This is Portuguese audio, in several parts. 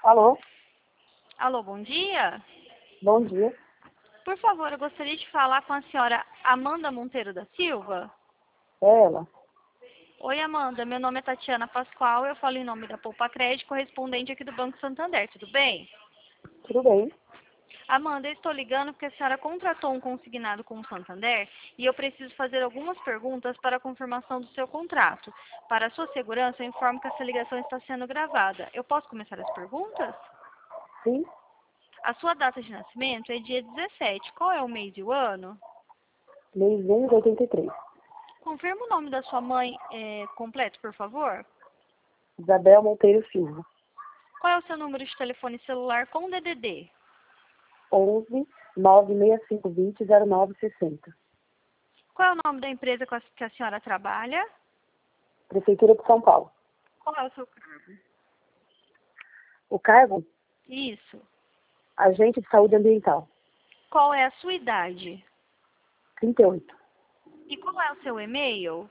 Alô, Alô, bom dia. bom dia. Por favor, eu gostaria de falar com a senhora Amanda Monteiro da Silva. É ela. Oi, Amanda. Meu nome é Tatiana Pascoal. Eu falo em nome da Poupa Crédito, correspondente aqui do Banco Santander. Tudo bem? Tudo bem? Amanda, eu estou ligando porque a senhora contratou um consignado com o Santander e eu preciso fazer algumas perguntas para a confirmação do seu contrato. Para a sua segurança, eu informo que essa ligação está sendo gravada. Eu posso começar as perguntas? Sim, A sua data de nascimento é dia 17. Qual é o mês e o ano? mês de 83. Confirma o nome da sua mãe completo, por favor. Isabel Monteiro Silva. Qual é o seu número de telefone celular com DDD? 11 96520 0960. Qual é o nome da empresa que a senhora trabalha? Prefeitura de São Paulo. Qual é o seu cargo? O cargo? Isso. Agente de saúde ambiental. Qual é a sua idade? 38. E qual é o seu e-mail?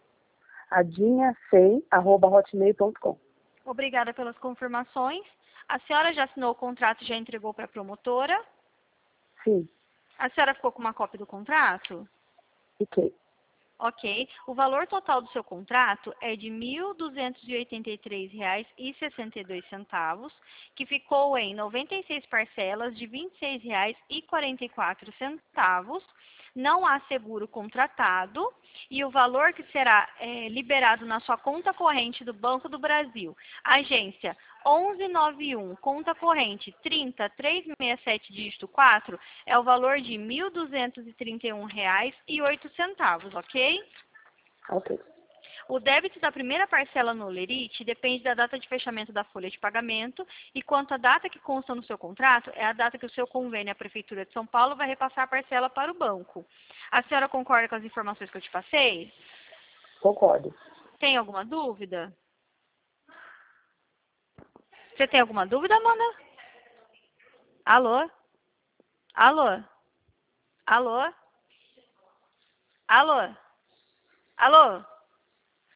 adinha100@hotmail.com. Obrigada pelas confirmações. A senhora já assinou o contrato e já entregou para a promotora? Sim, A senhora ficou com uma cópia do contrato? fiquei. Ok. O valor total do seu contrato é de R$ 1.283,62, que ficou em 96 parcelas de R$ 26,44. Não há seguro contratado e o valor que será liberado na sua conta corrente do Banco do Brasil, agência 1191, conta corrente 30367, dígito 4, é o valor de R$ 1.231,08, ok? Ok. O débito da primeira parcela no Lerite depende da data de fechamento da folha de pagamento e quanto à data que consta no seu contrato, é a data que o seu convênio à Prefeitura de São Paulo vai repassar a parcela para o banco. A senhora concorda com as informações que eu te passei? Concordo. Tem alguma dúvida? Você tem alguma dúvida, Amanda? Alô? Alô? Alô? Alô? Alô?